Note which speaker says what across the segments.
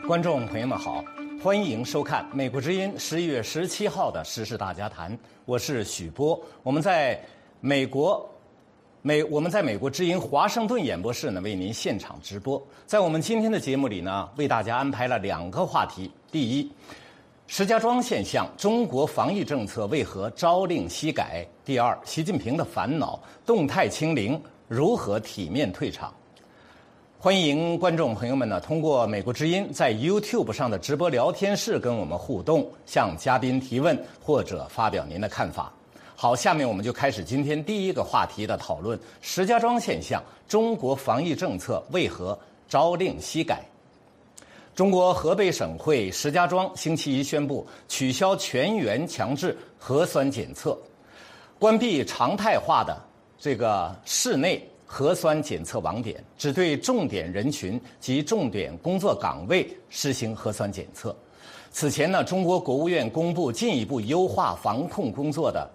Speaker 1: 观众朋友们好，欢迎收看美国之音11月17号的时事大家谈，我是许波。我们在美国之音华盛顿演播室呢为您现场直播。在我们今天的节目里呢，为大家安排了2个话题。第一，石家庄现象，中国防疫政策为何朝令夕改？第二，习近平的烦恼，动态清零如何体面退场？欢迎观众朋友们呢，通过美国之音在 YouTube 上的直播聊天室跟我们互动，向嘉宾提问或者发表您的看法。好，下面我们就开始今天第一个话题的讨论：石家庄现象，中国防疫政策为何朝令夕改？中国河北省会石家庄星期一宣布取消全员强制核酸检测，关闭常态化的这个室内核酸检测网点，只对重点人群及重点工作岗位实行核酸检测。此前呢，中国国务院公布进一步优化防控工作的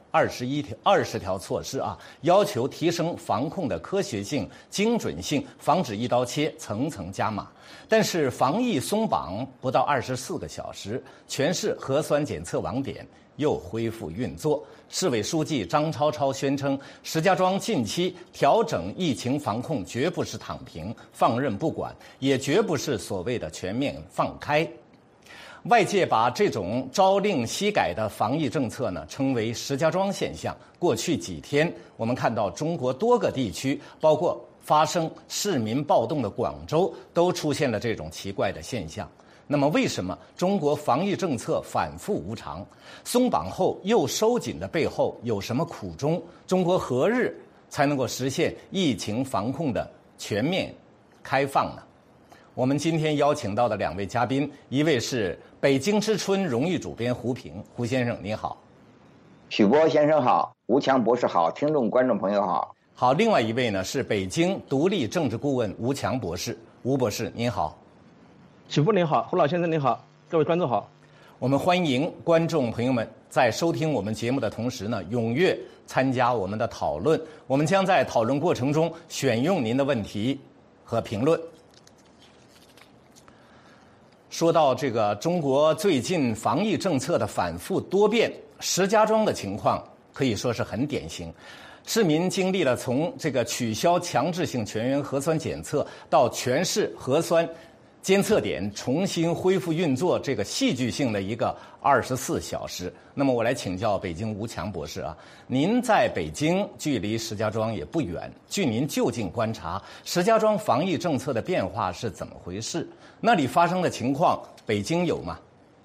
Speaker 1: 20条措施要求提升防控的科学性、精准性，防止一刀切，层层加码。但是防疫松绑不到24个小时，全市核酸检测网点又恢复运作。市委书记张超超宣称，石家庄近期调整疫情防控绝不是躺平、放任不管，也绝不是所谓的全面放开。外界把这种朝令夕改的防疫政策呢称为石家庄现象。过去几天，我们看到中国多个地区，包括发生市民暴动的广州，都出现了这种奇怪的现象。那么为什么中国防疫政策反复无常，松绑后又收紧的背后有什么苦衷？中国何日才能够实现疫情防控的全面开放呢？我们今天邀请到的2位嘉宾，一位是北京之春荣誉主编胡平，胡先生您好。
Speaker 2: 许波先生好，吴强博士好，听众观众朋友好。
Speaker 1: 好，另外一位呢是北京独立政治顾问吴强博士，吴博士您好。
Speaker 3: 许波您好，胡老先生您好，各位观众好。
Speaker 1: 我们欢迎观众朋友们在收听我们节目的同时呢，踊跃参加我们的讨论。我们将在讨论过程中选用您的问题和评论。说到这个中国最近防疫政策的反复多变，石家庄的情况可以说是很典型。市民经历了从这个取消强制性全员核酸检测到全市核酸监测点重新恢复运作，这个戏剧性的一个24小时。那么我来请教北京吴强博士您在北京距离石家庄也不远，据您就近观察，石家庄防疫政策的变化是怎么回事？那里发生的情况，北京有吗？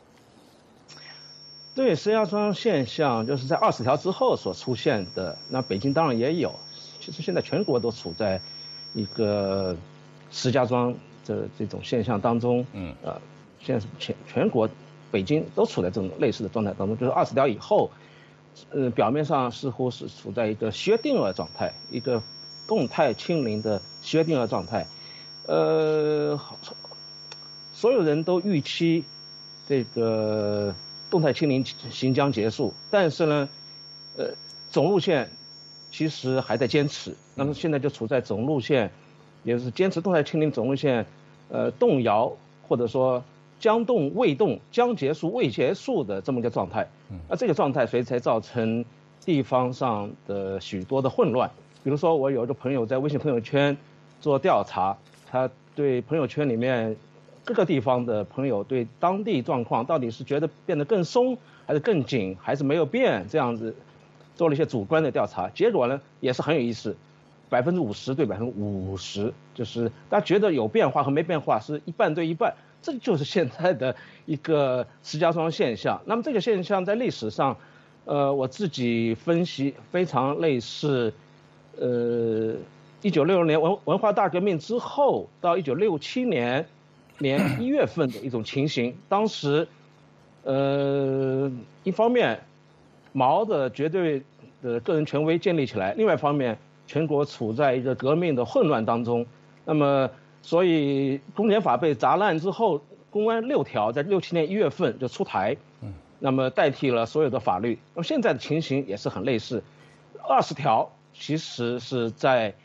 Speaker 3: 对，石家庄现象就是在20条之后所出现的，那北京当然也有。其实现在全国都处在一个石家庄的这种现象当中，现在全国北京都处在这种类似的状态当中，就是20条以后，表面上似乎是处在一个薛定谔状态，一个动态清零的薛定谔状态，所有人都预期这个动态清零行将结束，但是呢，总路线其实还在坚持。那么现在就处在总路线，也就是坚持动态清零总路线，动摇或者说将动未动、将结束未结束的这么一个状态。那这个状态，所以才造成地方上的许多的混乱。比如说，我有一个朋友在微信朋友圈做调查，他对朋友圈里面各个地方的朋友对当地状况到底是觉得变得更松，还是更紧，还是没有变，这样子做了一些主观的调查。结果呢，也是很有意思，50%对50%，就是大家觉得有变化和没变化是一半对一半，这就是现在的一个石家庄现象。那么这个现象在历史上，我自己分析非常类似，1966年文化大革命之后到1967年1月份的一种情形。当时，一方面毛的绝对的个人权威建立起来，另外一方面全国处在一个革命的混乱当中。那么，所以公检法被砸烂之后，公安6条在67年1月份就出台，那么代替了所有的法律。那么现在的情形也是很类似，20条其实是在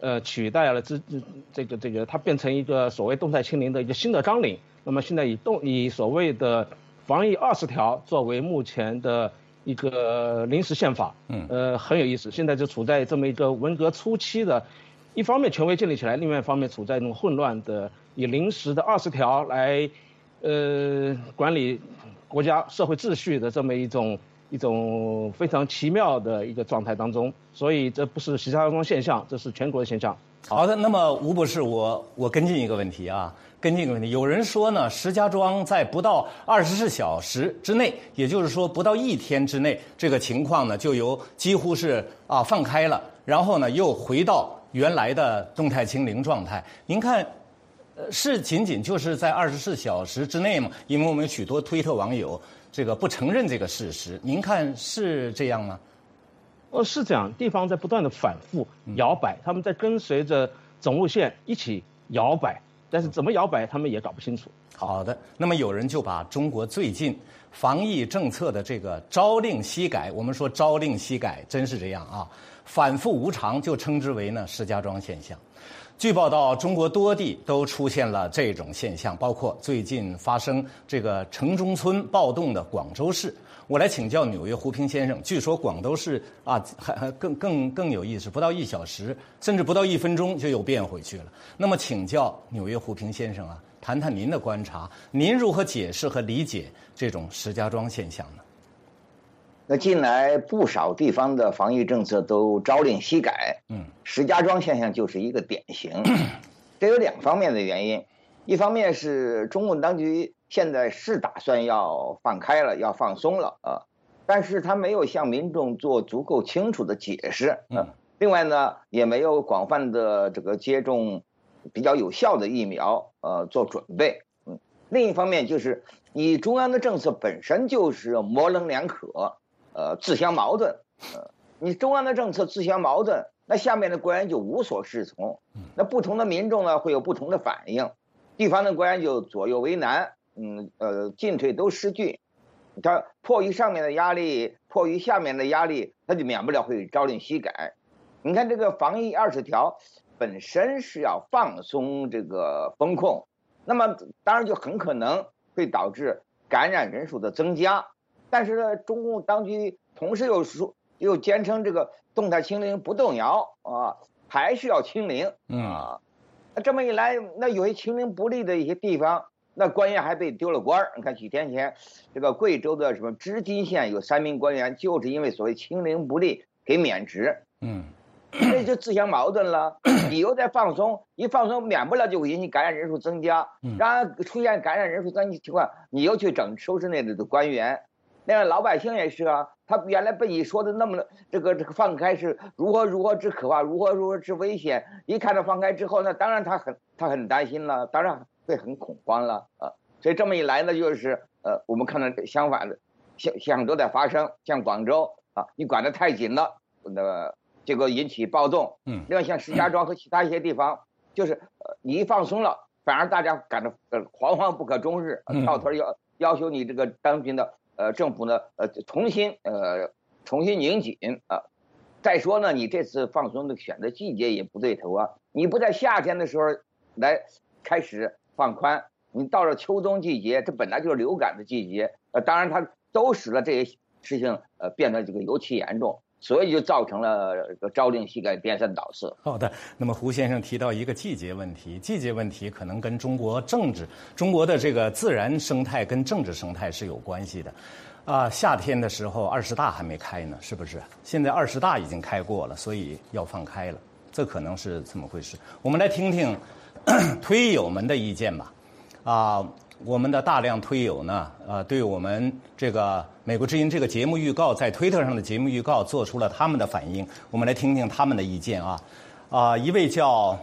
Speaker 3: 取代了这个，它变成一个所谓动态清零的一个新的纲领。那么现在以所谓的防疫20条作为目前的一个临时宪法，很有意思。现在就处在这么一个文革初期的，一方面权威建立起来，另外一方面处在那种混乱的，以临时的20条来管理国家社会秩序的这么一种非常奇妙的一个状态当中。所以这不是石家庄现象，这是全国的现象。
Speaker 1: 好的，那么吴博士，我跟进一个问题啊，有人说呢，石家庄在不到24小时之内，也就是说不到1天之内，这个情况呢就几乎是放开了，然后呢又回到原来的动态清零状态。您看，是仅仅就是在24小时之内吗？因为我们有许多推特网友这个不承认这个事实，您看是这样吗？
Speaker 3: 是这样，地方在不断的反复摇摆，他们在跟随着总路线一起摇摆，但是怎么摇摆他们也搞不清楚。
Speaker 1: 好的，那么有人就把中国最近防疫政策的这个朝令夕改，我们说朝令夕改真是这样啊，反复无常，就称之为呢石家庄现象。据报道，中国多地都出现了这种现象，包括最近发生这个城中村暴动的广州市。我来请教纽约胡平先生，据说广州市还更有意思，不到1小时，甚至不到1分钟就又变回去了。那么请教纽约胡平先生啊，谈谈您的观察，您如何解释和理解这种石家庄现象呢？
Speaker 2: 那近来不少地方的防疫政策都朝令夕改，石家庄现象就是一个典型。这有2方面的原因，一方面是中共当局现在是打算要放开了，要放松了但是他没有向民众做足够清楚的解释另外呢，也没有广泛的这个接种比较有效的疫苗做准备。另一方面就是你中央的政策本身就是模棱两可，自相矛盾。你中央的政策自相矛盾，那下面的官员就无所适从，那不同的民众呢会有不同的反应，地方的官员就左右为难，进退都失据。他迫于上面的压力，迫于下面的压力，他就免不了会朝令夕改。你看这个防疫20条本身是要放松这个风控，那么当然就很可能会导致感染人数的增加。但是呢，中共当局同时又坚称这个动态清零不动摇还是要清零那这么一来，那有些清零不利的一些地方，那官员还被丢了官。你看几天前，这个贵州的什么织金县有3名官员就是因为所谓清零不利给免职。这就自相矛盾了。你又在放松，一放松免不了就会引起感染人数增加，然后出现感染人数增加情况，你又去收拾那里的官员。那个老百姓也是他原来被你说的那么这个放开是如何之可怕，如何之危险，一看到放开之后，那当然他很担心了，当然会很恐慌了所以这么一来呢，就是我们看到相反的现象都在发生，像广州你管得太紧了，结果引起暴动。另外像石家庄和其他一些地方，就是你一放松了，反而大家感到惶惶不可终日，到头要求你这个当军的政府呢重新拧紧再说呢，你这次放松的选择季节也不对头你不在夏天的时候来开始放宽，你到了秋冬季节，这本来就是流感的季节当然它都使得这些事情变得这个尤其严重，所以就造成了朝令夕改、颠三倒四。
Speaker 1: 好的，那么胡先生提到一个季节问题，季节问题可能跟中国的这个自然生态跟政治生态是有关系的。夏天的时候20大还没开呢，是不是？现在20大已经开过了，所以要放开了，这可能是这么回事。我们来听听推友们的意见吧。我们的大量推友呢，对我们这个美国之音这个节目预告在推特上的节目预告做出了他们的反应，我们来听听他们的意见一位叫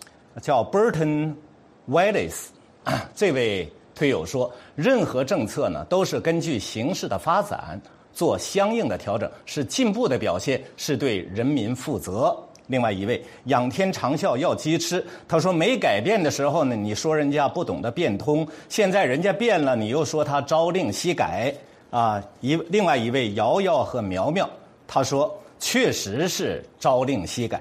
Speaker 1: Burton Wallace 这位推友说，任何政策呢都是根据形势的发展做相应的调整，是进步的表现，是对人民负责。另外一位仰天长啸要鸡吃，他说没改变的时候呢，你说人家不懂得变通，现在人家变了，你又说他朝令夕改另外一位瑶瑶和苗苗，他说确实是朝令夕改，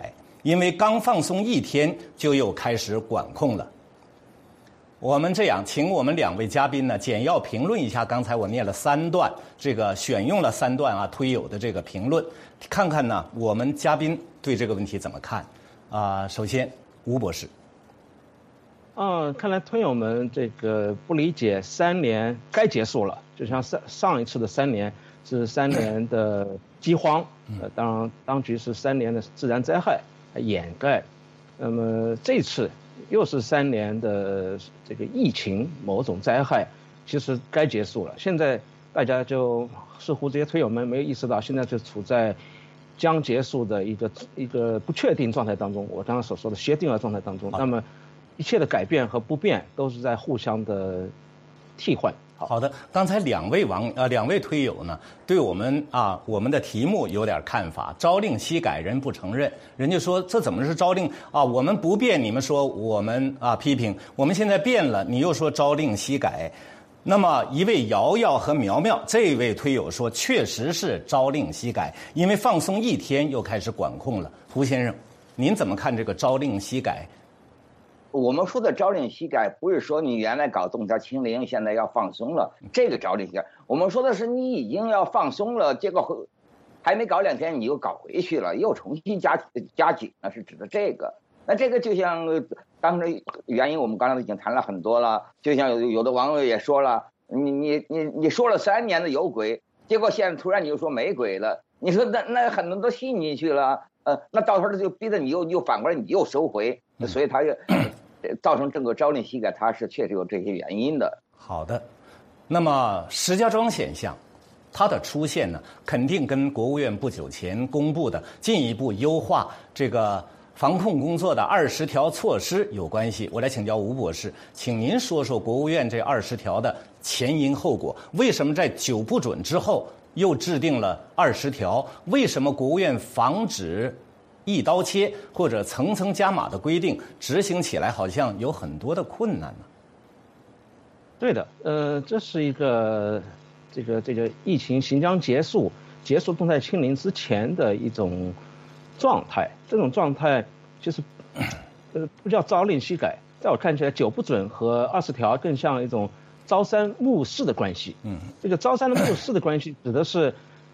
Speaker 1: 因为刚放松1天就又开始管控了。我们这样，请我们2位嘉宾呢简要评论一下刚才我念了3段，这个选用了3段啊推友的这个评论，看看呢我们嘉宾对这个问题怎么看首先吴博士。
Speaker 3: 看来推友们这个不理解3年该结束了，就像上一次的3年是3年的饥荒，当然当局是3年的自然灾害掩盖，那么这次又是3年的这个疫情某种灾害，其实该结束了。现在大家就似乎这些推友们没有意识到，现在就处在将结束的一个不确定状态当中，我刚刚所说的薛定谔状态当中。那么一切的改变和不变都是在互相的替换。
Speaker 1: 好的，刚才2位推友呢，对我们的题目有点看法。朝令夕改，人不承认，人家说这怎么是朝令我们不变，你们说我们批评，我们现在变了，你又说朝令夕改。那么一位瑶瑶和苗苗这位推友说，确实是朝令夕改，因为放松1天又开始管控了。胡先生，您怎么看这个朝令夕改？
Speaker 2: 我们说的朝令夕改，不是说你原来搞动态清零，现在要放松了，这个朝令夕改。我们说的是你已经要放松了，结果还没搞2天，你又搞回去了，又重新加紧了，是指的这个。那这个就像当时原因，我们刚才已经谈了很多了。就像有的网友也说了，你说了3年的有鬼，结果现在突然你又说没鬼了，你说那很多人都信进去了，那到时候就逼着你又反过来你又收回，所以他就造成整个朝令夕改，它是确实有这些原因的。
Speaker 1: 好的，那么石家庄现象，它的出现呢，肯定跟国务院不久前公布的进一步优化这个防控工作的20条措施有关系。我来请教吴博士，请您说说国务院这20条的前因后果，为什么在9不准之后又制定了20条？为什么国务院防止一刀切或者层层加码的规定执行起来好像有很多的困难呢？
Speaker 3: 对的，这是一个这个疫情行将结束动态清零之前的一种状态。这种状态其实不叫朝令夕改，在我看起来9不准和20条更像一种朝三暮四的关系。这个朝三暮四的关系指的是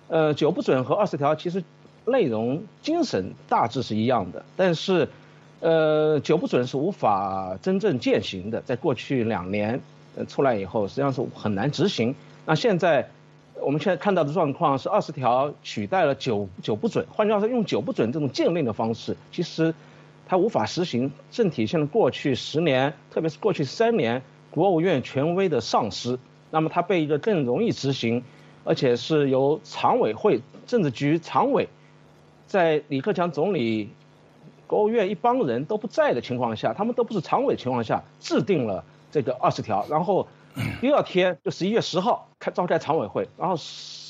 Speaker 3: 9不准和20条其实内容精神大致是一样的，但是9不准是无法真正践行的，在过去2年出来以后实际上是很难执行。那现在我们现在看到的状况是20条取代了9不准，换句话说，用9不准这种禁令的方式，其实它无法实行，正体现了过去10年，特别是过去3年国务院权威的丧失。那么它被一个更容易执行，而且是由常委会政治局常委在李克强总理、国务院一帮人都不在的情况下，他们都不是常委的情况下制定了这个20条，然后第2天就11月10号召开常委会，然后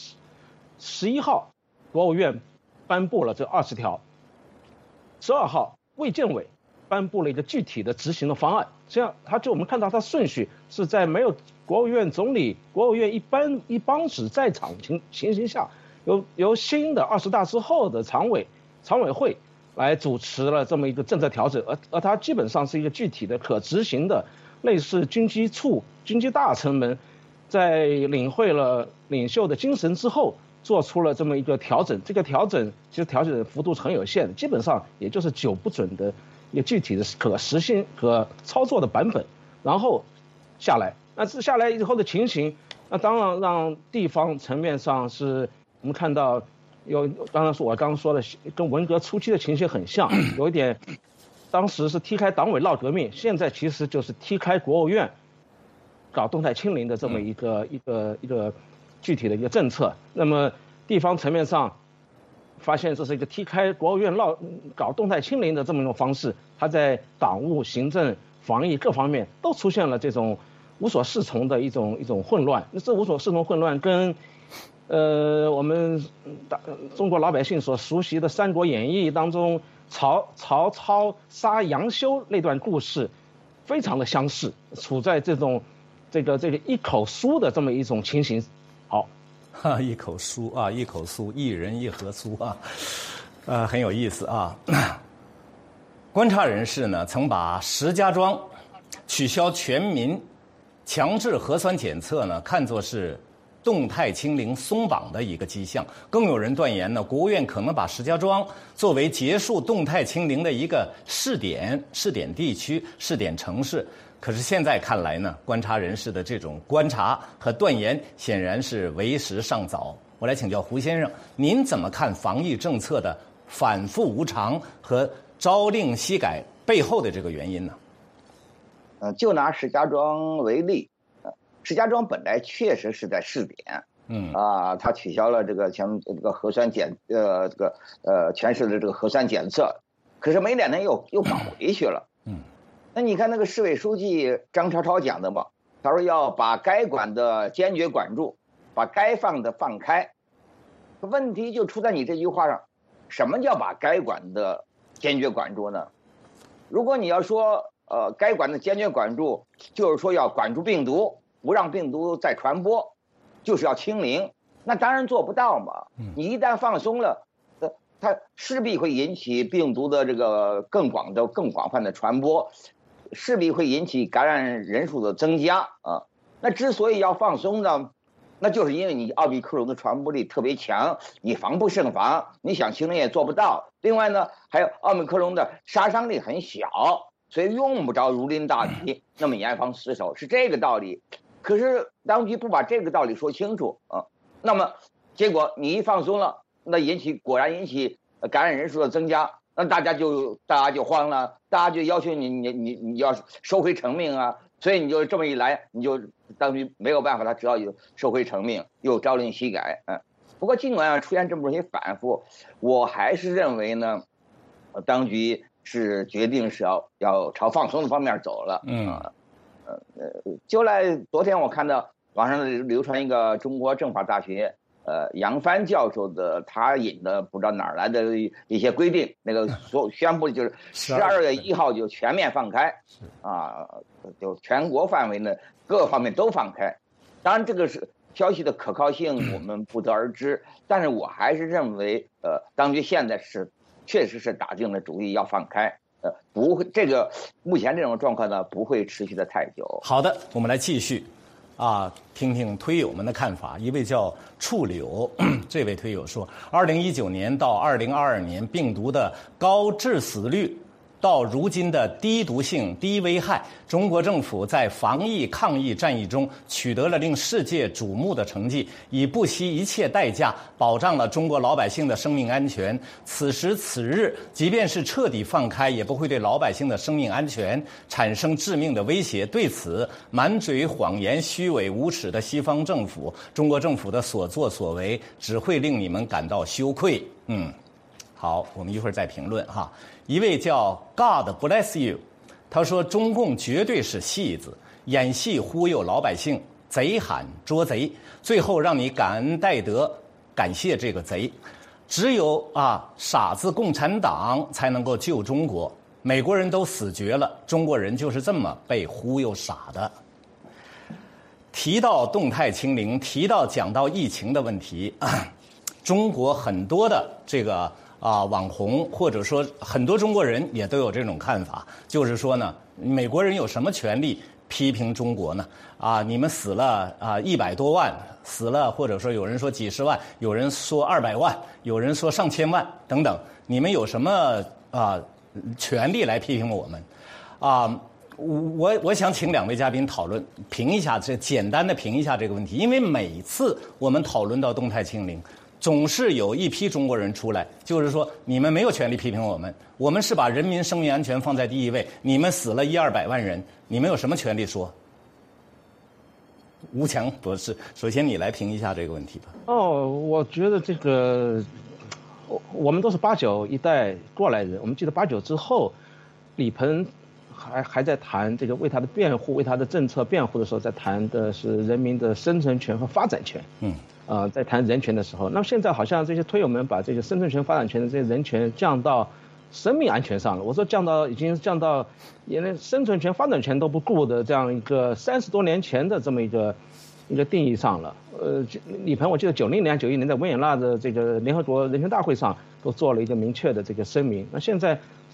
Speaker 3: 11号国务院颁布了这20条，12号卫健委颁布了一个具体的执行的方案。这样我们看到它顺序是在没有国务院总理、国务院一帮子在场情形下，由新的20大之后的常委会来主持了这么一个政策调整，而它基本上是一个具体的可执行的，类似军机大臣们在领会了领袖的精神之后做出了这么一个调整。这个调整其实调整幅度是很有限的，基本上也就是9不准的一个具体的可实行和操作的版本，然后下来。那这下来以后的情形，那当然让地方层面上是我们看到当然是我刚刚说的跟文革初期的情形很像，有一点当时是踢开党委闹革命，现在其实就是踢开国务院搞动态清零的这么一个具体的一个政策。那么地方层面上发现这是一个踢开国务院搞动态清零的这么一种方式，它在党务、行政、防疫各方面都出现了这种无所适从的一种混乱。那这无所适从混乱跟我们中国老百姓所熟悉的《三国演义》当中曹操杀杨修那段故事非常的相似，处在这个一口酥的这么一种情形。好，
Speaker 1: 一口酥，一人一盒酥啊，很有意思啊。 观察人士呢，曾把石家庄取消全民强制核酸检测呢，看作是动态清零松绑的一个迹象。更有人断言呢，国务院可能把石家庄作为结束动态清零的一个试点地区、试点城市。可是现在看来呢，观察人士的这种观察和断言显然是为时尚早。我来请教胡先生，您怎么看防疫政策的反复无常和朝令夕改背后的这个原因呢？
Speaker 2: 就拿石家庄为例，石家庄本来确实是在试点，他取消了这个核酸全市的这个核酸检测，可是没2天又搞回去了，那你看那个市委书记张超超讲的嘛，他说要把该管的坚决管住，把该放的放开，问题就出在你这句话上，什么叫把该管的坚决管住呢？如果你要说该管的坚决管住，就是说要管住病毒，不让病毒再传播，就是要清零，那当然做不到嘛。你一旦放松了，它势必会引起病毒的这个更广泛的传播，势必会引起感染人数的增加啊。那之所以要放松呢，那就是因为你奥密克戎的传播力特别强，你防不胜防，你想清零也做不到。另外呢，还有奥密克戎的杀伤力很小，所以用不着如临大敌那么严防死守，是这个道理。可是当局不把这个道理说清楚啊，那么结果你一放松了，那果然引起感染人数的增加，那大家就慌了，大家就要求你要收回成命啊，所以你就这么一来，你就当局没有办法，他只好有收回成命，又朝令夕改。不过尽管出现这么些反复，我还是认为呢，当局是决定是要朝放松的方面走了。就来昨天我看到网上流传一个中国政法大学杨帆教授的他引的不知道哪儿来的一些规定，那个宣布就是12月1号就全面放开，就全国范围呢各个方面都放开。当然这个是消息的可靠性我们不得而知，但是我还是认为当局现在确实是打定了主意要放开。不会，目前这种状况呢不会持续的太久。
Speaker 1: 好的，我们来继续听听推友们的看法。一位叫触柳这位推友说，2019年到2022年病毒的高致死率到如今的低毒性、低危害，中国政府在防疫抗疫战役中取得了令世界瞩目的成绩，以不惜一切代价保障了中国老百姓的生命安全。此时此日，即便是彻底放开，也不会对老百姓的生命安全产生致命的威胁。对此，满嘴谎言、虚伪无耻的西方政府，中国政府的所作所为只会令你们感到羞愧。好，我们一会儿再评论哈。一位叫 God Bless You， 他说中共绝对是戏子，演戏忽悠老百姓，贼喊捉贼，最后让你感恩戴德，感谢这个贼。只有傻子共产党才能够救中国，美国人都死绝了，中国人就是这么被忽悠傻的。提到动态清零，讲到疫情的问题，中国很多的这个网红或者说很多中国人也都有这种看法，就是说呢，美国人有什么权利批评中国呢？你们死了100多万，死了或者说有人说几十万，有人说200万，有人说上千万等等，你们有什么权利来批评我们？我想请2位嘉宾讨论简单的评一下这个问题，因为每次我们讨论到动态清零，总是有一批中国人出来，就是说你们没有权利批评我们，我们是把人民生命安全放在第一位，你们死了100-200万人，你们有什么权利说？吴强博士，首先你来评一下这个问题吧。
Speaker 3: 我觉得这个，我们都是89一代过来人，我们记得89之后，李鹏还在谈这个为他的辩护、为他的政策辩护的时候，在谈的是人民的生存权和发展权。在谈人权的时候，那么现在好像这些推友们把这个生存权、发展权的这些人权降到生命安全上了。我说已经降到连生存权、发展权都不顾的这样一个30多年前的这么一个定义上了。李鹏我记得90年、91年在维也纳的这个联合国人权大会上都做了一个明确的这个声明。那现在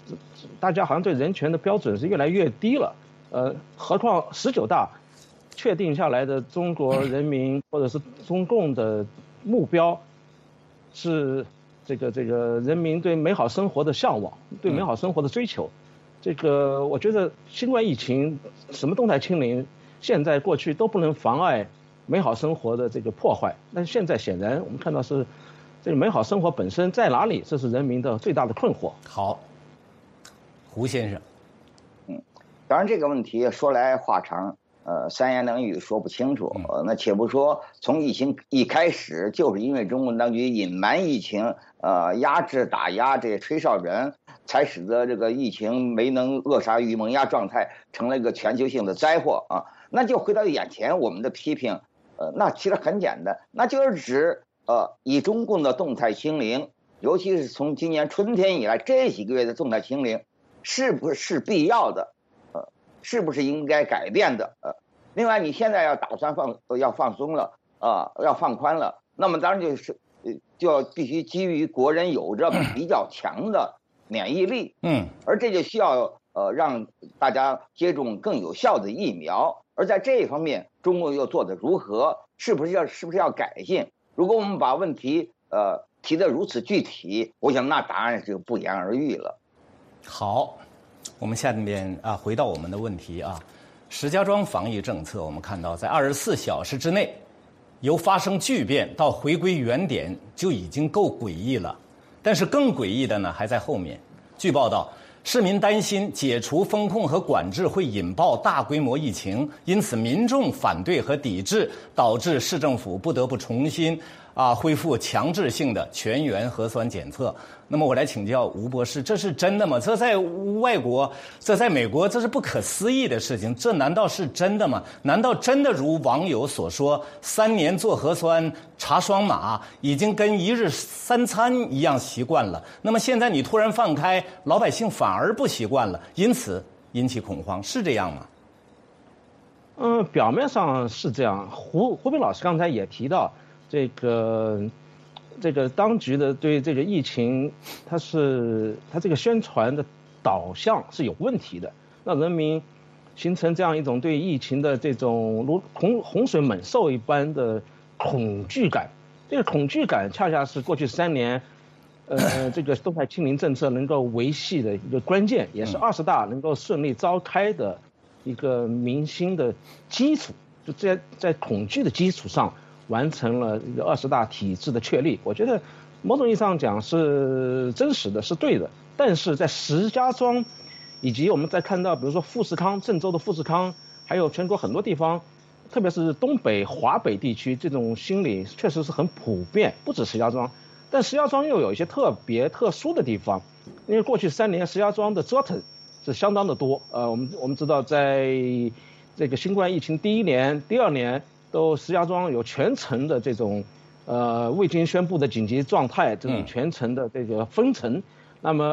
Speaker 3: 大家好像对人权的标准是越来越低了。何况19大确定下来的中国人民或者是中共的目标是这个人民对美好生活的向往，对美好生活的追求。这个我觉得新冠疫情什么动态清零，现在过去都不能妨碍美好生活的这个破坏。但是现在显然我们看到是这个美好生活本身在哪里，这是人民的最大的困惑。好，
Speaker 1: 胡先生。
Speaker 2: 当然这个问题说来话长，三言两语说不清楚。那且不说从疫情一开始，就是因为中共当局隐瞒疫情，压制打压这些吹哨人，才使得这个疫情没能扼杀于萌芽状态，成了一个全球性的灾祸啊。那就回到眼前我们的批评，那其实很简单，那就是指以中共的动态清零，尤其是从今年春天以来这几个月的动态清零，是不是必要的？是不是应该改变的？另外你现在要打算要放松了要放宽了，那么当然就要必须基于国人有着比较强的免疫力，而这就需要让大家接种更有效的疫苗，而在这一方面中共又做得如何？是不是要改进？如果我们把问题提得如此具体，我想那答案就不言而喻了。
Speaker 1: 好，我们下面回到我们的问题啊，石家庄防疫政策，我们看到在24小时之内，由发生巨变到回归原点就已经够诡异了，但是更诡异的呢还在后面。据报道，市民担心解除封控和管制会引爆大规模疫情，因此民众反对和抵制，导致市政府不得不重新恢复强制性的全员核酸检测。那么我来请教吴博士，这是真的吗？这在外国，这在美国，这是不可思议的事情，这难道是真的吗？难道真的如网友所说，3年做核酸查双码已经跟1日3餐一样习惯了？那么现在你突然放开，老百姓反而不习惯了，因此引起恐慌，是这样吗？
Speaker 3: 表面上是这样。胡斌老师刚才也提到，这个当局的对这个疫情，它这个宣传的导向是有问题的，让人民形成这样一种对疫情的这种如洪水猛兽一般的恐惧感。这个恐惧感恰恰是过去3年，这个动态清零政策能够维系的一个关键，也是20大能够顺利召开的一个民心的基础。就在恐惧的基础上，完成了一个20大体制的确立，我觉得某种意义上讲是真实的，是对的。但是在石家庄，以及我们在看到，比如说富士康、郑州的富士康，还有全国很多地方，特别是东北、华北地区，这种心理确实是很普遍，不止石家庄。但石家庄又有一些特别特殊的地方，因为过去3年石家庄的折腾是相当的多。我们知道，在这个新冠疫情第1年、第2年。都石家庄有全城的这种，未经宣布的紧急状态，这种全城的这个封城。那么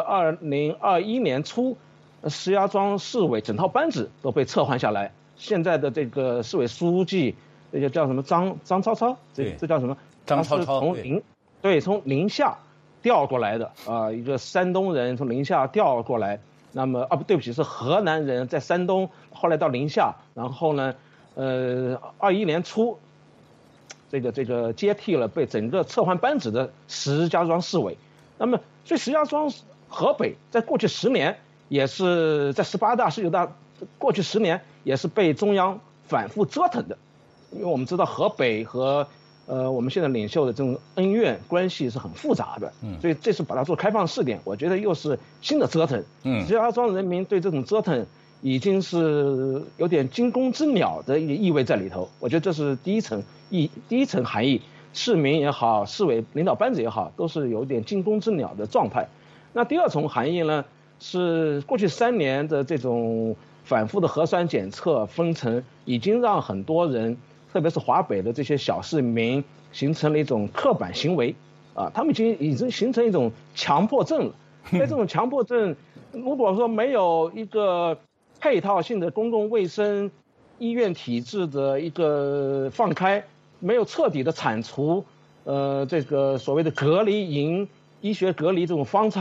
Speaker 3: 2021年初，石家庄市委整套班子都被撤换下来。现在的这个市委书记，这个叫什么张超超，这叫什么？
Speaker 1: 张超超
Speaker 3: 从宁夏调过来的一个山东人从宁夏调过来。那么对不起，是河南人，在山东，后来到宁夏，然后呢，21年初，这个接替了被整个撤换班子的石家庄市委。那么，所以石家庄、河北在过去10年，也是在18大、19大过去10年，也是被中央反复折腾的。因为我们知道河北和我们现在领袖的这种恩怨关系是很复杂的，所以这次把它做开放试点，我觉得又是新的折腾。石家庄人民对这种折腾已经是有点惊弓之鸟的一个意味在里头，我觉得这是第一层含义。市民也好，市委领导班子也好，都是有点惊弓之鸟的状态。那第2层含义呢，是过去3年的这种反复的核酸检测封城，已经让很多人，特别是华北的这些小市民，形成了一种刻板行为他们已经形成一种强迫症了。在这种强迫症，如果说没有一个配套性的公共卫生医院体制的一个放开，没有彻底的铲除这个所谓的隔离营、医学隔离这种方舱，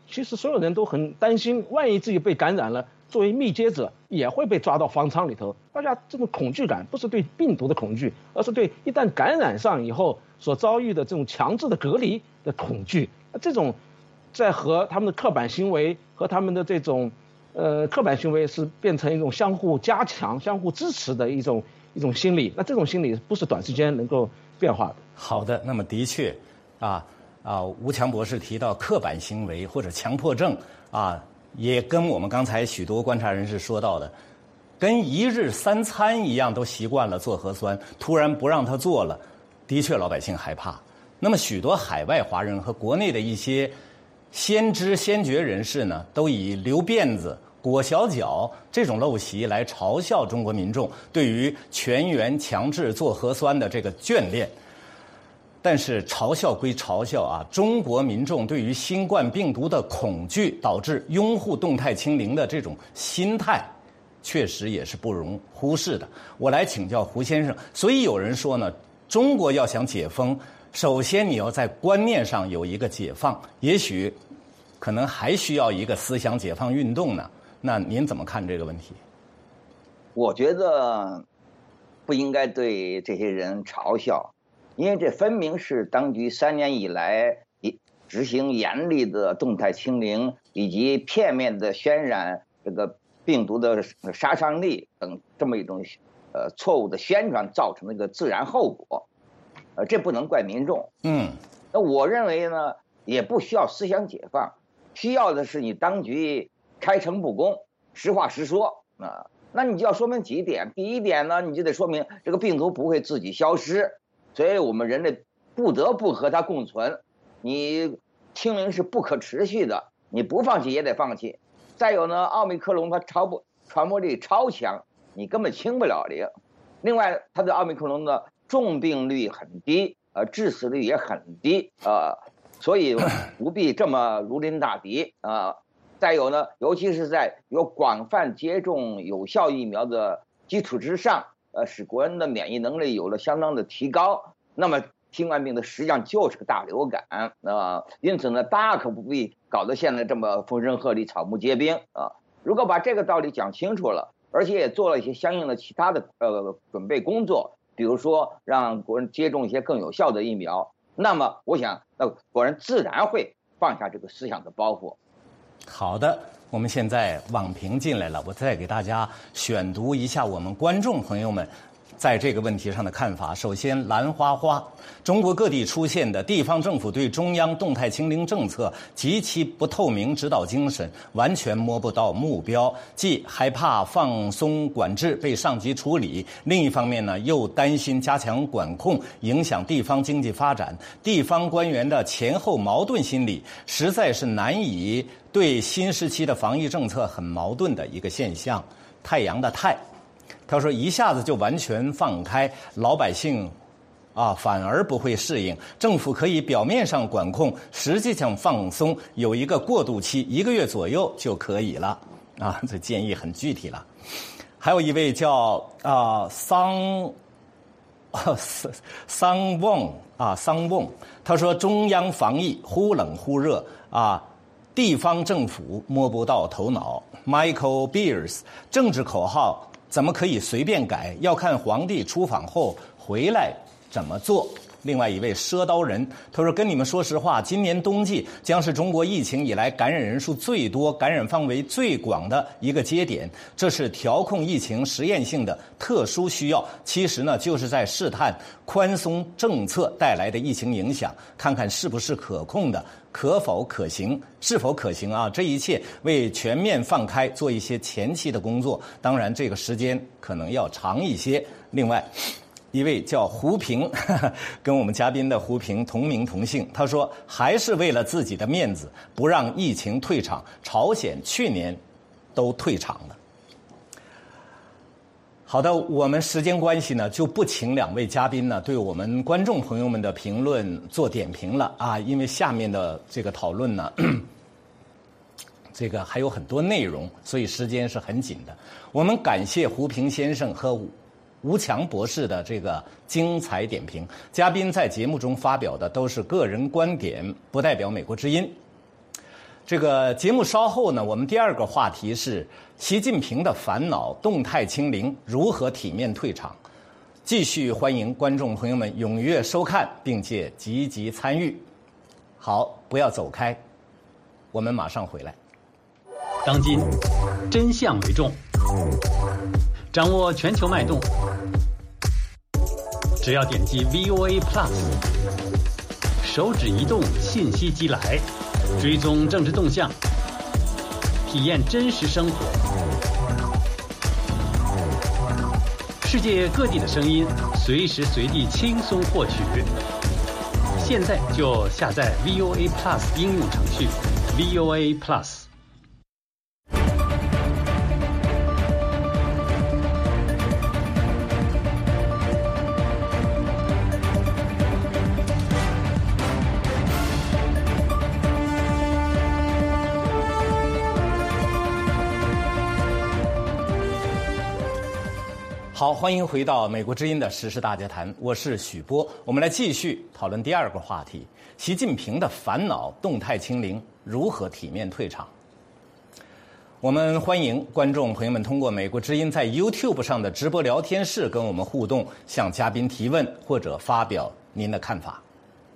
Speaker 3: 其实所有人都很担心，万一自己被感染了，作为密接者也会被抓到方舱里头。大家这种恐惧感不是对病毒的恐惧，而是对一旦感染上以后所遭遇的这种强制的隔离的恐惧。这种在和他们的刻板行为和他们的这种刻板行为是变成一种相互加强、相互支持的一种心理。那这种心理不是短时间能够变化的。
Speaker 1: 好的，那么的确，吴强博士提到刻板行为或者强迫症也跟我们刚才许多观察人士说到的，跟一日三餐一样，都习惯了做核酸，突然不让他做了，的确老百姓害怕。那么许多海外华人和国内的一些先知先觉人士呢，都以留辫子、裹小脚这种陋习来嘲笑中国民众对于全员强制做核酸的这个眷恋。但是嘲笑归嘲笑中国民众对于新冠病毒的恐惧，导致拥护动态清零的这种心态，确实也是不容忽视的。我来请教胡先生，所以有人说呢，中国要想解封，首先你要在观念上有一个解放，也许可能还需要一个思想解放运动呢。那您怎么看这个问题？
Speaker 2: 我觉得不应该对这些人嘲笑，因为这分明是当局3年以来执行严厉的动态清零，以及片面的渲染这个病毒的杀伤力等这么一种错误的宣传造成的一个自然后果。这不能怪民众。那我认为呢，也不需要思想解放，需要的是你当局开诚布公，实话实说那你就要说明几点。第一点呢，你就得说明这个病毒不会自己消失，所以我们人类不得不和它共存。你清零是不可持续的，你不放弃也得放弃。再有呢，奥密克戎它传播力超强，你根本清不了零。另外，它的奥密克戎的重病率很低，致死率也很低，所以不必这么如临大敌再有呢，尤其是在有广泛接种有效疫苗的基础之上，使国人的免疫能力有了相当的提高。那么新冠病毒实际上就是个大流感因此呢，大家可不必搞得现在这么风声鹤唳、草木皆兵如果把这个道理讲清楚了，而且也做了一些相应的其他的准备工作，比如说让国人接种一些更有效的疫苗，那么我想国人自然会放下这个思想的包袱。
Speaker 1: 好的，我们现在网评进来了，我再给大家选读一下我们观众朋友们在这个问题上的看法。首先，蓝花花，中国各地出现的地方政府对中央动态清零政策极其不透明指导精神，完全摸不到目标，既害怕放松管制被上级处理，另一方面呢，又担心加强管控影响地方经济发展。地方官员的前后矛盾心理，实在是难以对新时期的防疫政策很矛盾的一个现象。太阳的太，他说一下子就完全放开，老百姓反而不会适应。政府可以表面上管控，实际上放松，有一个过渡期，1个月左右就可以了这建议很具体了。还有一位叫桑翁，他说中央防疫忽冷忽热地方政府摸不到头脑。Michael Beers， 政治口号怎么可以随便改？要看皇帝出访后回来怎么做。另外一位赊刀人，他说跟你们说实话，今年冬季将是中国疫情以来感染人数最多、感染范围最广的一个节点，这是调控疫情实验性的特殊需要。其实呢，就是在试探宽松政策带来的疫情影响，看看是不是可控的，是否可行这一切为全面放开做一些前期的工作，当然这个时间可能要长一些。另外一位叫胡平，跟我们嘉宾的胡平同名同姓，他说还是为了自己的面子，不让疫情退场。朝鲜去年都退场了。好的，我们时间关系呢，就不请2位嘉宾呢对我们观众朋友们的评论做点评了因为下面的这个讨论呢这个还有很多内容，所以时间是很紧的。我们感谢胡平先生和吴强博士的这个精彩点评。嘉宾在节目中发表的都是个人观点，不代表美国之音。 这个节目稍后呢，我们第二个话题是习近平的烦恼，动态清零如何体面退场。继续欢迎观众朋友们踊跃收看，并且积极参与。好，不要走开，我们马上回来。
Speaker 4: 当今真相为重，掌握全球脉动，只要点击 VOA Plus， 手指移动，信息即来，追踪政治动向，体验真实生活。世界各地的声音，随时随地轻松获取。现在就下载 VOA Plus 应用程序 VOA Plus。
Speaker 1: 好，欢迎回到美国之音的时事大家谈，我是许波。我们来继续讨论第二个话题：习近平的烦恼，动态清零如何体面退场。我们欢迎观众朋友们通过美国之音在 YouTube 上的直播聊天室跟我们互动，向嘉宾提问或者发表您的看法。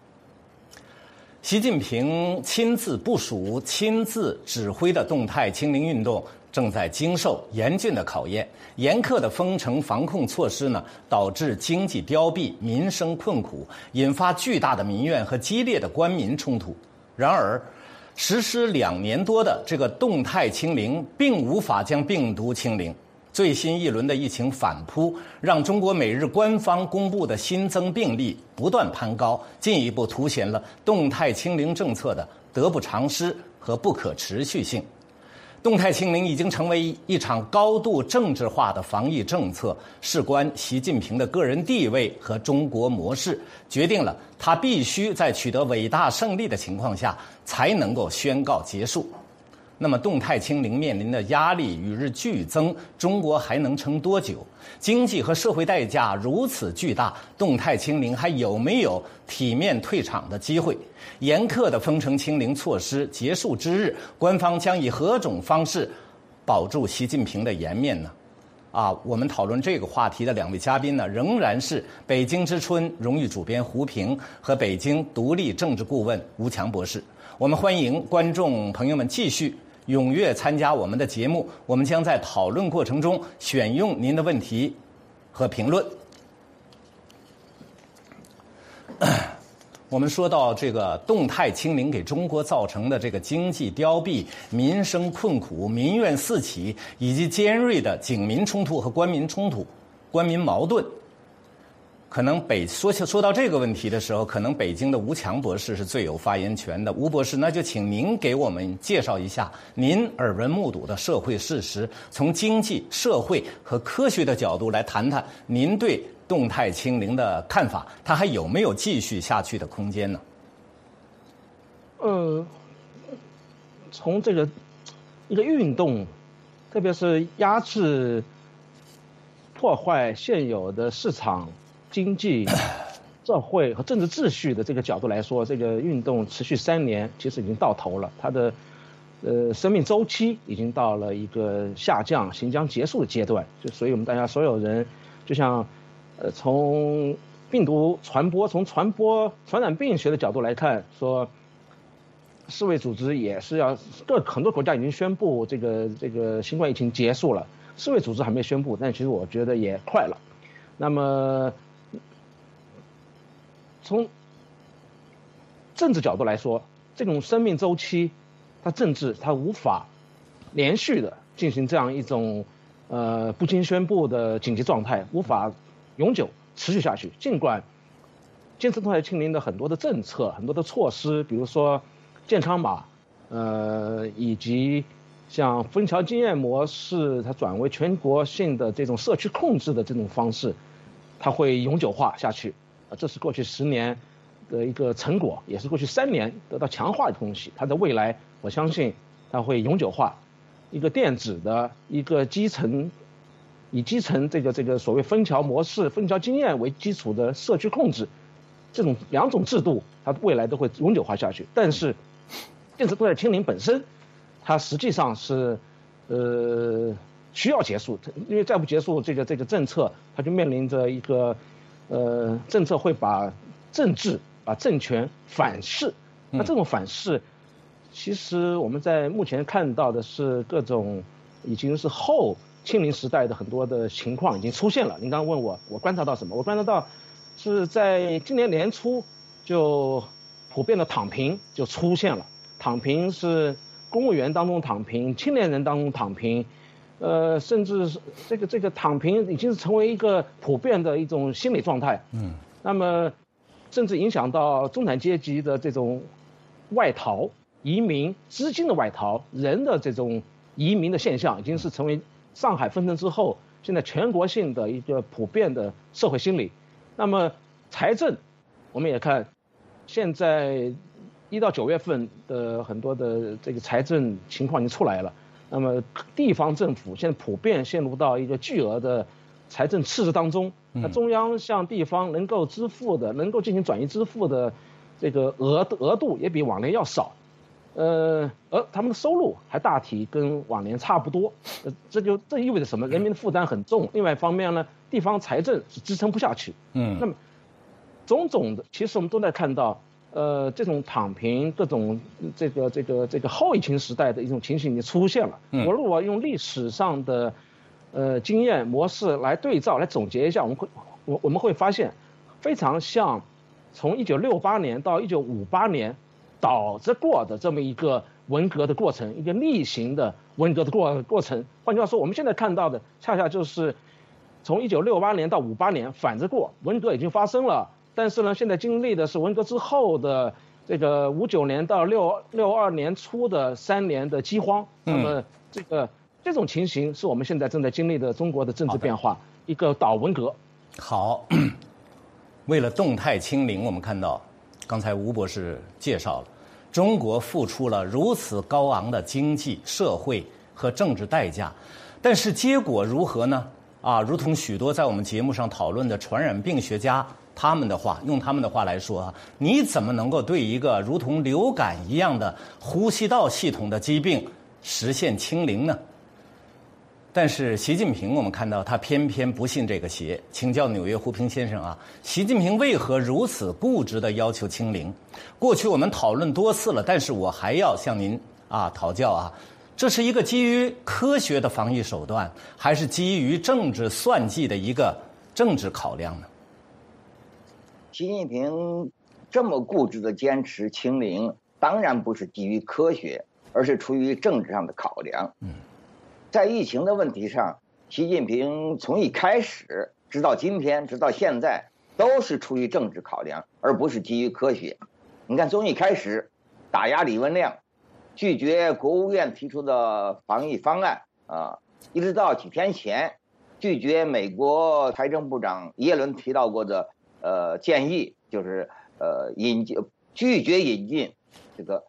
Speaker 1: 习近平亲自部署、亲自指挥的动态清零运动正在经受严峻的考验，严苛的封城防控措施呢，导致经济凋敝、民生困苦，引发巨大的民怨和激烈的官民冲突。然而，实施2年多的这个动态清零，并无法将病毒清零。最新一轮的疫情反扑，让中国每日官方公布的新增病例不断攀高，进一步凸显了动态清零政策的得不偿失和不可持续性。动态清零已经成为一场高度政治化的防疫政策，事关习近平的个人地位和中国模式，决定了他必须在取得伟大胜利的情况下才能够宣告结束。那么动态清零面临的压力与日俱增，中国还能撑多久？经济和社会代价如此巨大，动态清零还有没有体面退场的机会？严苛的封城清零措施结束之日，官方将以何种方式保住习近平的颜面呢？我们讨论这个话题的2位嘉宾呢，仍然是北京之春荣誉主编胡平和北京独立政治顾问吴强博士。我们欢迎观众朋友们继续踊跃参加我们的节目，我们将在讨论过程中选用您的问题和评论。我们说到这个动态清零给中国造成的这个经济凋敝、民生困苦、民怨四起，以及尖锐的警民冲突和官民冲突、官民矛盾。可能说到这个问题的时候，可能北京的吴强博士是最有发言权的。吴博士，那就请您给我们介绍一下您耳闻目睹的社会事实，从经济、社会和科学的角度来谈谈您对动态清零的看法，它还有没有继续下去的空间呢？
Speaker 3: 从这个一个运动，特别是压制、破坏现有的市场、经济、社会和政治秩序的这个角度来说，这个运动持续3年，其实已经到头了。它的生命周期已经到了一个下降、行将结束的阶段。所以我们大家所有人，就像从病毒传播、从传染病学的角度来看，说世卫组织也是很多国家已经宣布这个新冠疫情结束了，世卫组织还没宣布，但其实我觉得也快了。那么从政治角度来说，这种生命周期，它无法连续的进行这样一种不经宣布的紧急状态，无法永久持续下去。尽管坚持动态清零的很多的政策、很多的措施，比如说健康码，以及像分桥经验模式，它转为全国性的这种社区控制的这种方式，它会永久化下去。这是过去10年的一个成果，也是过去3年得到强化的东西。它的未来，我相信它会永久化。一个电子的一个以基层这个所谓分桥模式、分桥经验为基础的社区控制，这种2种制度，它未来都会永久化下去。但是， 电子动态清零本身，它实际上是需要结束，因为再不结束这个政策，它就面临着一个政策会把政治把政权反噬。那这种反噬，其实我们在目前看到的是各种已经是后清零时代的很多的情况已经出现了。您刚刚问我观察到什么？我观察到是在今年年初就普遍的躺平就出现了。躺平是公务员当中躺平，青年人当中躺平，甚至是这个躺平已经是成为一个普遍的一种心理状态。那么甚至影响到中产阶级的这种外逃、移民、资金的外逃、人的这种移民的现象，已经是成为上海封城之后现在全国性的一个普遍的社会心理。那么财政，我们也看，现在1到9月份的很多的这个财政情况已经出来了。那么地方政府现在普遍陷入到一个巨额的财政赤字当中。那中央向地方能够支付的、能够进行转移支付的这个额度也比往年要少，而他们的收入还大体跟往年差不多。这意味着什么？人民的负担很重。另外一方面呢，地方财政是支撑不下去。那么种种的，其实我们都在看到。这种躺平、各种这个后疫情时代的一种情形已经出现了。我如果用历史上的经验模式来对照、来总结一下，我们会发现，非常像从1968年到1958年倒着过的这么一个文革的过程，一个逆行的文革的过程。换句话说，我们现在看到的恰恰就是从1968年到58年反着过，文革已经发生了。但是呢，现在经历的是文革之后的这个59年到62年初的3年的饥荒。那么这种情形是我们现在正在经历的中国的政治变化，一个倒文革。
Speaker 1: 好，为了动态清零，我们看到刚才吴博士介绍了，中国付出了如此高昂的经济、社会和政治代价，但是结果如何呢？如同许多在我们节目上讨论的传染病学家。用他们的话来说你怎么能够对一个如同流感一样的呼吸道系统的疾病实现清零呢？但是习近平，我们看到他偏偏不信这个邪。请教纽约胡平先生习近平为何如此固执地要求清零？过去我们讨论多次了，但是我还要向您讨教这是一个基于科学的防疫手段，还是基于政治算计的一个政治考量呢？
Speaker 2: 习近平这么固执的坚持清零，当然不是基于科学，而是出于政治上的考量。在疫情的问题上，习近平从一开始直到今天，直到现在，都是出于政治考量，而不是基于科学。你看，从一开始打压李文亮，拒绝国务院提出的防疫方案一直到几天前，拒绝美国财政部长耶伦提到过的建议，就是拒绝引进这个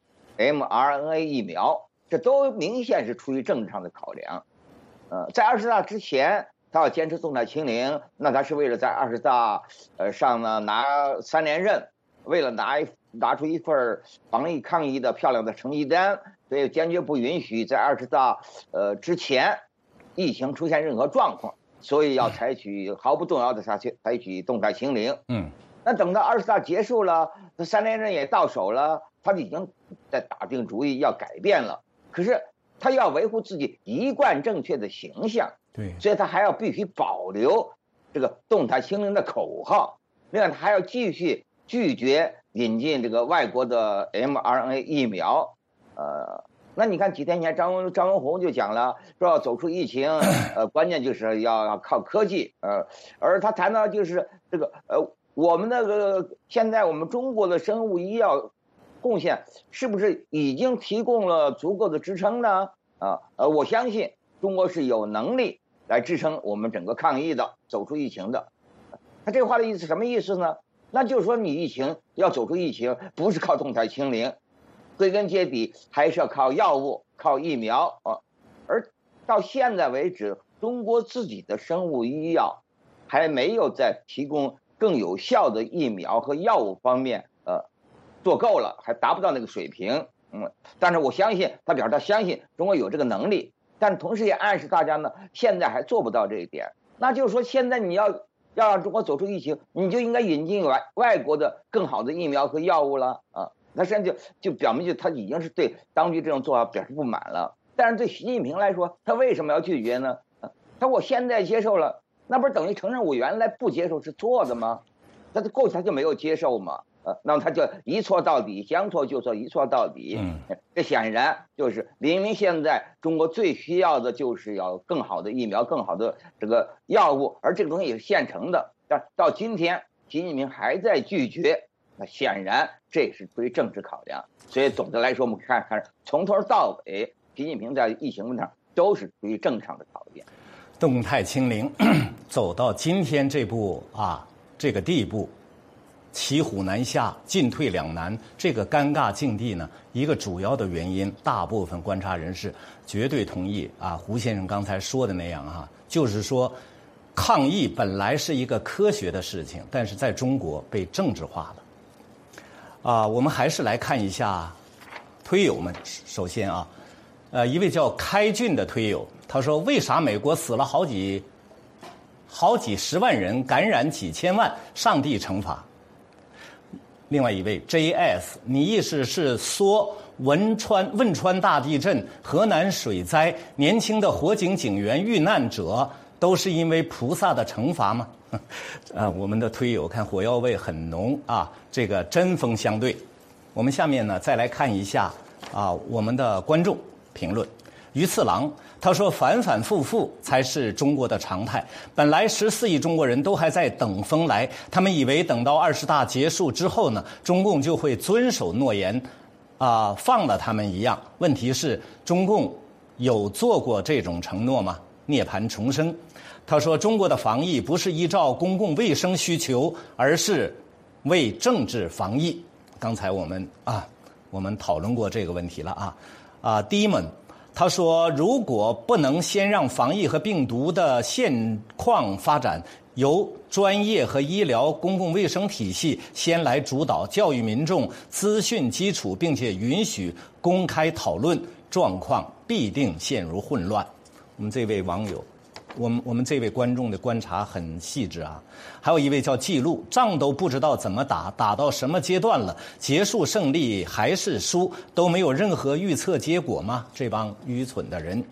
Speaker 2: mRNA 疫苗，这都明显是出于政治上的考量。在20大之前，他要坚持动态清零，那他是为了在20大上呢拿3连任，为了拿出一份防疫抗疫的漂亮的成绩单，所以坚决不允许在20大之前疫情出现任何状况。所以要采取毫不动摇的采取动态清零。那等到20大结束了，3连任也到手了，他已经在打定主意要改变了。可是他要维护自己一贯正确的形象，
Speaker 1: 对，
Speaker 2: 所以他还要必须保留这个动态清零的口号。另外，他还要继续拒绝引进这个外国的 mRNA 疫苗。那你看几天前张文宏就讲了，说要走出疫情，关键就是要靠科技，而他谈到就是这个我们那个现在我们中国的生物医药贡献是不是已经提供了足够的支撑呢？我相信中国是有能力来支撑我们整个抗疫的，走出疫情的。他这话的意思什么意思呢？那就是说你疫情要走出疫情，不是靠动态清零。归根结底还是要靠药物、靠疫苗而到现在为止，中国自己的生物医药还没有在提供更有效的疫苗和药物方面做够了，还达不到那个水平。 但是我相信他表示他相信中国有这个能力，但同时也暗示大家呢，现在还做不到这一点。那就是说，现在你要让中国走出疫情，你就应该引进外国的更好的疫苗和药物了啊。他实际上就表明他已经是对当局这种做法表示不满了。但是对习近平来说，他为什么要拒绝呢？他我现在接受了，那不是等于承认我原来不接受是错的吗？过去他就没有接受嘛。那么他就一错到底，将错就错，一错到底。这显然就是明明现在中国最需要的就是要更好的疫苗、更好的这个药物，而这个东西也是现成的。但到今天，习近平还在拒绝，那显然这是出于政治考量。所以总的来说，我们看从头到尾，习近平在疫情问题上都是出于政治上的考量。
Speaker 1: 动态清零走到今天这个地步。骑虎难下，进退两难，这个尴尬境地呢，一个主要的原因，大部分观察人士绝对同意胡先生刚才说的那样就是说，抗疫本来是一个科学的事情，但是在中国被政治化了。我们还是来看一下推友们。首先一位叫开俊的推友，他说：“为啥美国死了好几十万人，感染几千万，上帝惩罚？”另外一位 JS， 你意思是说汶川大地震、河南水灾，年轻的火警警员遇难者都是因为菩萨的惩罚吗？我们的推友看火药味很浓这个针锋相对。我们下面呢再来看一下我们的观众评论。于次郎他说：“反反复复才是中国的常态。本来14亿中国人都还在等风来，他们以为等到20大结束之后呢，中共就会遵守诺言，放了他们一样。问题是，中共有做过这种承诺吗？涅槃重生。”他说：“中国的防疫不是依照公共卫生需求，而是为政治防疫。”刚才我们讨论过这个问题了Demon。他说：“如果不能先让防疫和病毒的现况发展，由专业和医疗公共卫生体系先来主导，教育民众资讯基础，并且允许公开讨论，状况必定陷入混乱。”我们这位网友，我们这位观众的观察很细致还有一位叫记录，仗都不知道怎么打到什么阶段了，结束胜利还是输，都没有任何预测结果吗？这帮愚蠢的人。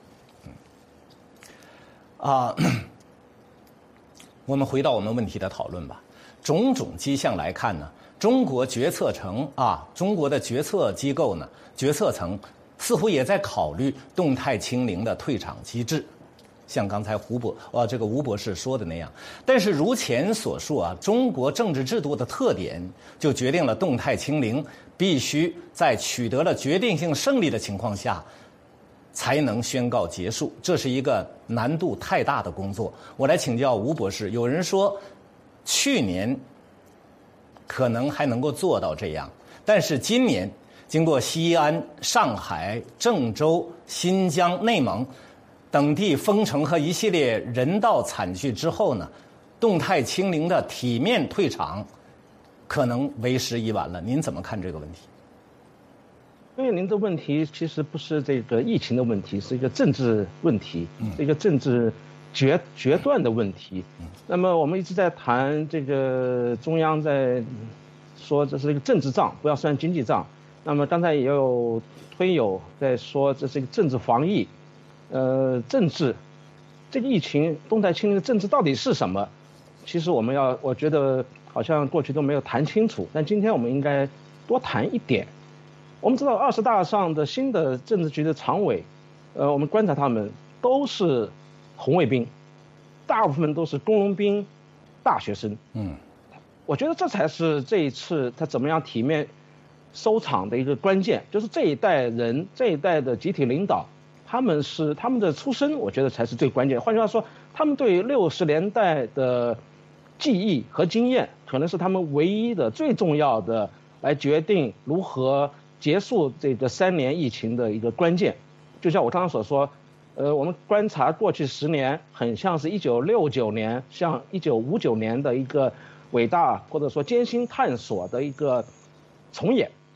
Speaker 1: 我们回到我们问题的讨论吧。种种迹象来看呢，中国决策层中国的决策机构呢，决策层似乎也在考虑动态清零的退场机制。像刚才吴博士说的那样，但是如前所述中国政治制度的特点就决定了动态清零必须在取得了决定性胜利的情况下才能宣告结束，这是一个难度太大的工作。我来请教吴博士，有人说去年可能还能够做到这样，但是今年经过西安、上海、郑州、新疆、内蒙等地封城和一系列人道惨剧之后呢，动态清零的体面退场可能为时已晚了。您怎么看这个问题？
Speaker 3: 因为您的问题其实不是这个疫情的问题，是一个政治问题，是一个政治决断的问题。那么我们一直在谈这个中央在说这是一个政治账，不要算经济账。那么刚才也有推友在说这是一个政治防疫。政治，这个疫情动态清零的政治到底是什么？其实我觉得好像过去都没有谈清楚，但今天我们应该多谈一点。我们知道20大上的新的政治局的常委，我们观察他们都是红卫兵，大部分都是工农兵、大学生。我觉得这才是这一次他怎么样体面收场的一个关键，就是这一代人，这一代的集体领导。他们的出身，我觉得才是最关键。换句话说，他们对60年代的记忆和经验，可能是他们唯一的、最重要的来决定如何结束这个3年疫情的一个关键。就像我刚刚所说，我们观察过去10年，很像是1969年，像1959年的一个伟大或者说艰辛探索的一个重演。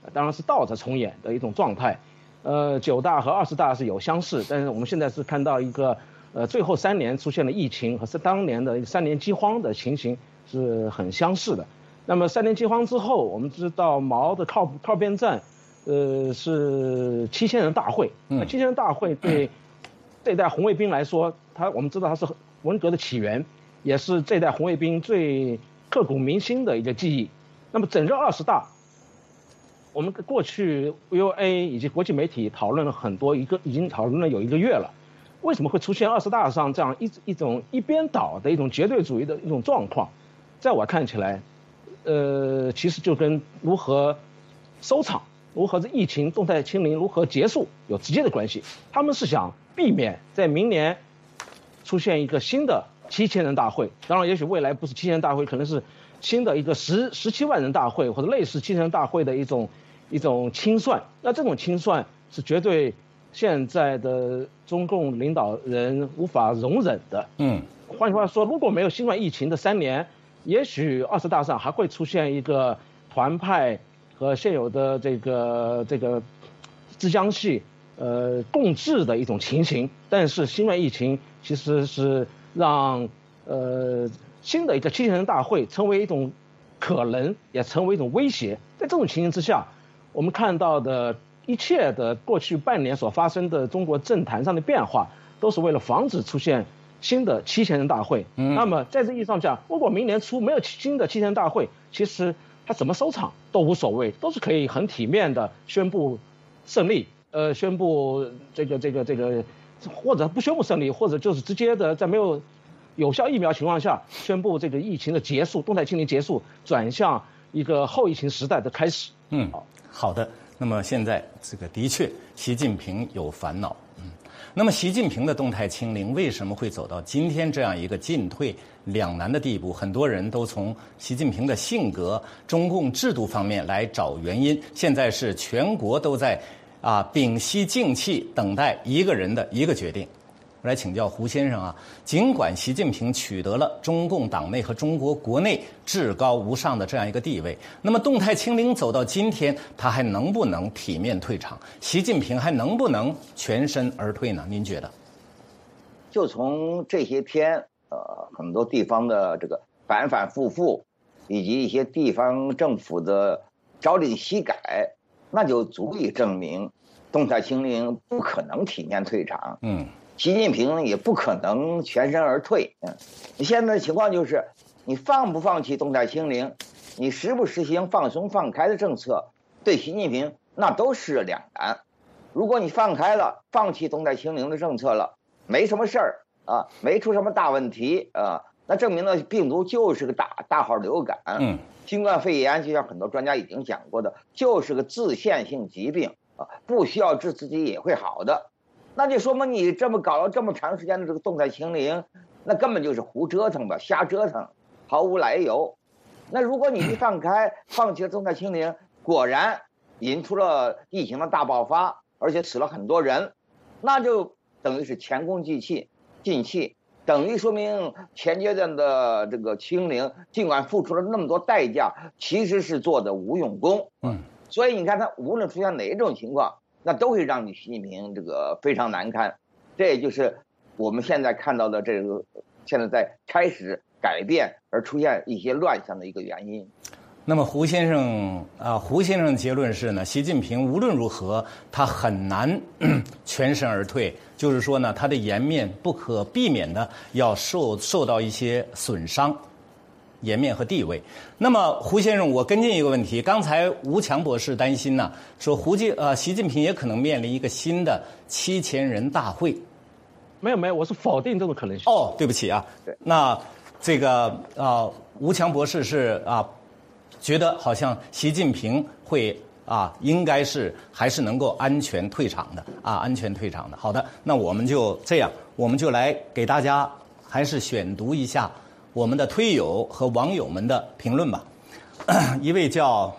Speaker 3: 当然是倒着重演的一种状态。9大和20大是有相似，但是我们现在是看到一个最后3年出现了疫情和当年的3年饥荒的情形是很相似的。那么3年饥荒之后，我们知道毛的靠边站，是7000人大会。那7000人大会对这代红卫兵来说，我们知道它是文革的起源，也是这代红卫兵最刻骨铭心的一个记忆。那么整个20大，我们过去 VOA 以及国际媒体讨论了很多，已经讨论了有1个月了。为什么会出现20大上这样一种一边倒的一种绝对主义的一种状况？在我看起来，其实就跟如何收场、如何这疫情动态清零如何结束有直接的关系。他们是想避免在明年出现一个新的7000人大会，当然也许未来不是7000人大会，可能是新的一个17万人大会或者类似7000人大会的一种清算。那这种清算是绝对现在的中共领导人无法容忍的。换句话说，如果没有新冠疫情的3年，也许20大上还会出现一个团派和现有的这个自江系共治的一种情形。但是新冠疫情其实是让新的一个7000人大会成为一种可能，也成为一种威胁。在这种情形之下，我们看到的一切的过去半年所发生的中国政坛上的变化，都是为了防止出现新的7000人大会。那么在这意义上讲，如果明年初没有新的7000人大会，其实他怎么收场都无所谓，都是可以很体面的宣布胜利，宣布这个，或者不宣布胜利，或者就是直接的在没有有效疫苗情况下宣布这个疫情的结束，动态清零结束，转向一个后疫情时代的开始。
Speaker 1: 好的。那么现在这个的确，习近平有烦恼。那么习近平的动态清零为什么会走到今天这样一个进退两难的地步？很多人都从习近平的性格、中共制度方面来找原因。现在是全国都在屏息静气，等待一个人的一个决定。我来请教胡先生啊，尽管习近平取得了中共党内和中国国内至高无上的这样一个地位，那么动态清零走到今天，他还能不能体面退场？习近平还能不能全身而退呢？您觉得？
Speaker 2: 就从这些天，很多地方的这个反反复复，以及一些地方政府的朝令夕改，那就足以证明，动态清零不可能体面退场。习近平也不可能全身而退。你现在的情况就是，你放不放弃动态清零，你实不实行放松放开的政策，对习近平那都是两难。如果你放开了，放弃动态清零的政策了，没什么事儿没出什么大问题那证明了病毒就是个大号流感。新冠肺炎就像很多专家已经讲过的，就是个自限性疾病不需要治自己也会好的。那就说明你这么搞了这么长时间的这个动态清零，那根本就是胡折腾吧，瞎折腾，毫无来由。那如果你一放开，放弃了动态清零，果然引出了疫情的大爆发，而且死了很多人，那就等于是前功尽弃，等于说明前阶段的这个清零，尽管付出了那么多代价，其实是做的无用功。所以你看他无论出现哪一种情况，那都会让你习近平这个非常难堪。这也就是我们现在看到的这个现在在开始改变而出现一些乱象的一个原因。
Speaker 1: 那么胡先生的结论是呢，习近平无论如何他很难全身而退，就是说呢，他的颜面不可避免的要受到一些损伤，颜面和地位。那么胡先生，我跟进一个问题，刚才吴强博士担心呢，说习近平也可能面临一个新的7000人大会。
Speaker 3: 没有，我是否定这种可能性。
Speaker 1: 对不起啊。那这个吴强博士是觉得好像习近平会应该是还是能够安全退场的安全退场的。好的，那我们就这样，我们就来给大家还是选读一下我们的推友和网友们的评论吧。一位叫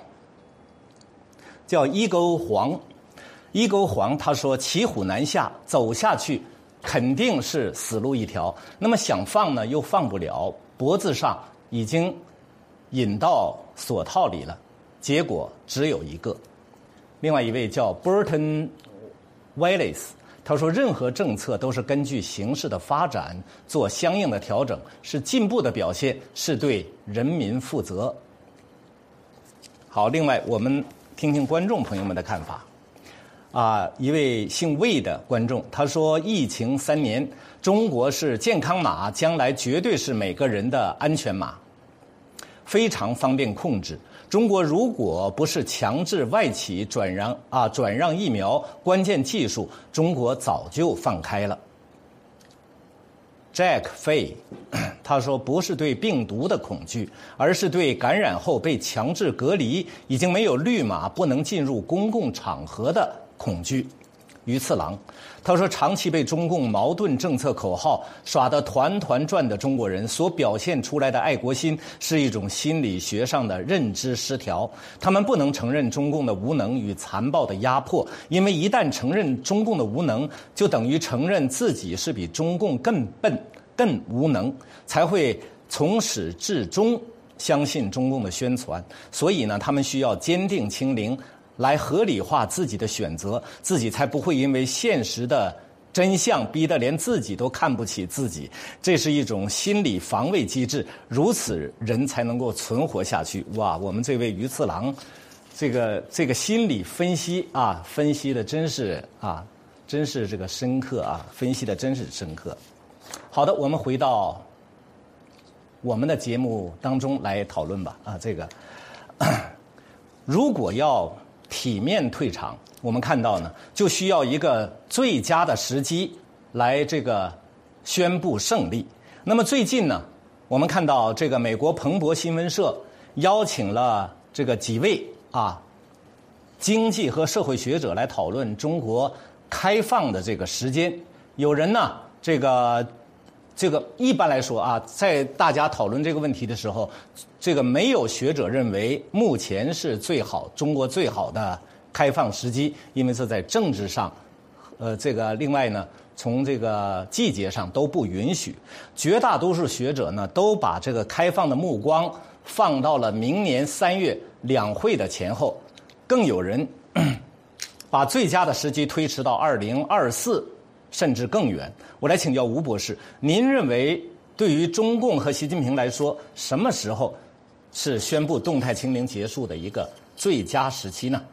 Speaker 1: 一钩黄，他说骑虎难下，走下去肯定是死路一条，那么想放呢又放不了，脖子上已经引到锁套里了，结果只有一个。 另外一位叫 Burton Willis， 他说任何政策都是根据形势的发展做相应的调整，是进步的表现，是对人民负责。好，另外我们听听观众朋友们的看法。一位姓魏的观众他说，疫情3年，中国是健康码，将来绝对是每个人的安全码，非常方便控制。中国如果不是强制外企转让疫苗关键技术，中国早就放开了。Jack Fay 他说，不是对病毒的恐惧，而是对感染后被强制隔离，已经没有绿码不能进入公共场合的恐惧。于次郎他说，长期被中共矛盾政策口号耍得团团转的中国人所表现出来的爱国心，是一种心理学上的认知失调。他们不能承认中共的无能与残暴的压迫，因为一旦承认中共的无能，就等于承认自己是比中共更笨更无能，才会从始至终相信中共的宣传。所以呢，他们需要坚定清零来合理化自己的选择，自己才不会因为现实的真相逼得连自己都看不起自己。这是一种心理防卫机制，如此人才能够存活下去。哇，我们这位于次郎这个心理分析分析的真是这个深刻分析的真是深刻。好的，我们回到我们的节目当中来讨论吧。如果要体面退场，我们看到呢，就需要一个最佳的时机来宣布胜利。那么最近呢，我们看到美国彭博新闻社邀请了几位经济和社会学者来讨论中国开放的时间。有人呢，一般来说在大家讨论这个问题的时候，没有学者认为目前是中国最好的开放时机，因为这在政治上，另外呢，从季节上都不允许。绝大多数学者呢，都把开放的目光放到了明年3月两会的前后，更有人把最佳的时机推迟到2024。甚至更远。我来请教吴博士，您认为对于中共和习近平来说，什么时候是宣布动态清零结束的一个最佳时期呢？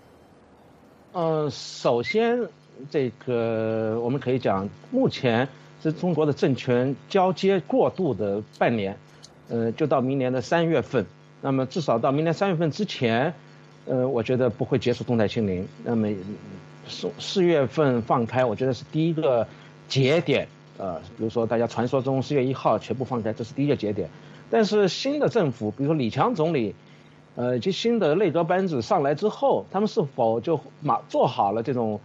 Speaker 3: 首先我们可以讲，目前是中国的政权交接过渡的半年，就到明年的3月份。那么至少到明年3月份之前，我觉得不会结束动态清零。那么4月份放开，我觉得是第一个节点。比如说大家传说中4月1号全部放开，这是第一个节点。但是新的政府，比如说李强总理，以及新的内阁班子上来之后，他们是否就做好了这种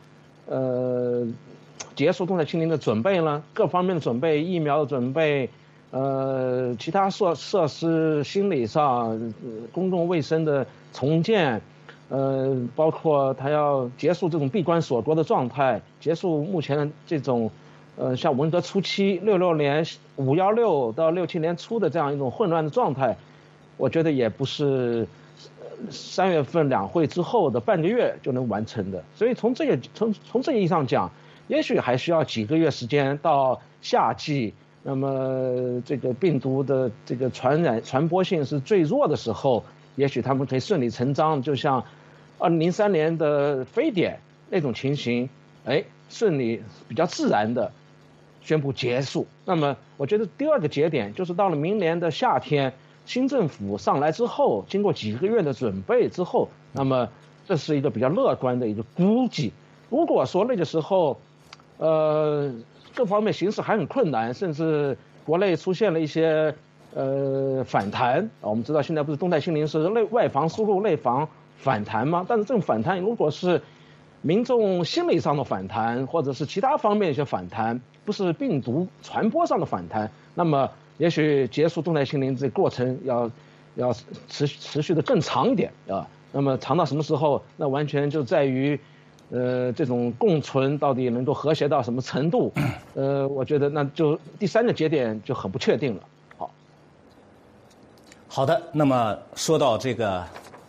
Speaker 3: 结束动态清零的准备呢？各方面的准备，疫苗的准备，其他设施、心理上、公共卫生的重建。包括他要结束这种闭关锁国的状态，结束目前的这种，像文革初期66年516到67年初的这样一种混乱的状态，我觉得也不是3月份两会之后的半个月就能完成的。所以从这个意义上讲，也许还需要几个月时间到夏季，那么这个病毒的传播性是最弱的时候，也许他们可以顺理成章，就像2003年的非典那种情形，顺利比较自然的宣布结束。那么我觉得第二个节点就是到了明年的夏天，新政府上来之后，经过几个月的准备之后，那么这是一个比较乐观的一个估计。如果说那个时候，各方面形势还很困难，甚至国内出现了一些反弹，我们知道现在不是动态清零是外防输入内防反弹吗？但是这种反弹如果是民众心理上的反弹，或者是其他方面一些反弹，不是病毒传播上的反弹，那么也许结束动态清零这过程要持续的更长一点啊。那么长到什么时候？那完全就在于这种共存到底能够和谐到什么程度？我觉得那就第三个节点就很不确定了。好的，
Speaker 1: 那么说到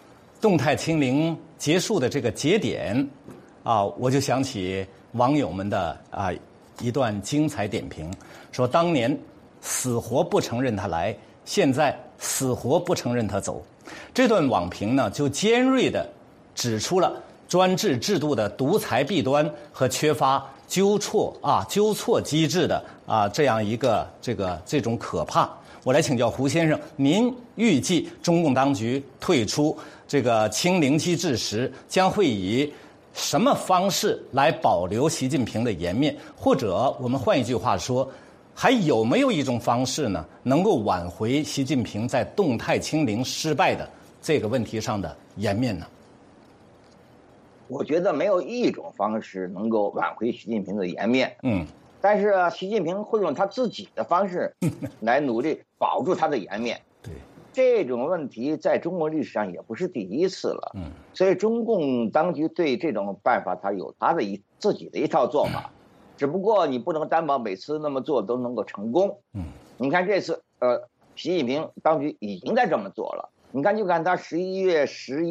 Speaker 1: 动态清零结束的这个节点，我就想起网友们的一段精彩点评，说当年死活不承认他来，现在死活不承认他走。这段网评呢，就尖锐地指出了专制制度的独裁弊端和缺乏纠错机制的这样一个这种可怕。我来请教胡先生，您预计中共当局退出这个清零机制时，将会以什么方式来保留习近平的颜面？或者我们换一句话说，还有没有一种方式呢，能够挽回习近平在动态清零失败的这个问题上的颜面呢？
Speaker 2: 我觉得没有一种方式能够挽回习近平的颜面。但是习近平会用他自己的方式来努力保住他的颜面。
Speaker 1: 对，
Speaker 2: 这种问题在中国历史上也不是第一次了。所以中共当局对这种办法，他有他的自己的一套做法，只不过你不能担保每次那么做都能够成功。你看这次习近平当局已经在这么做了。你看，就看他11月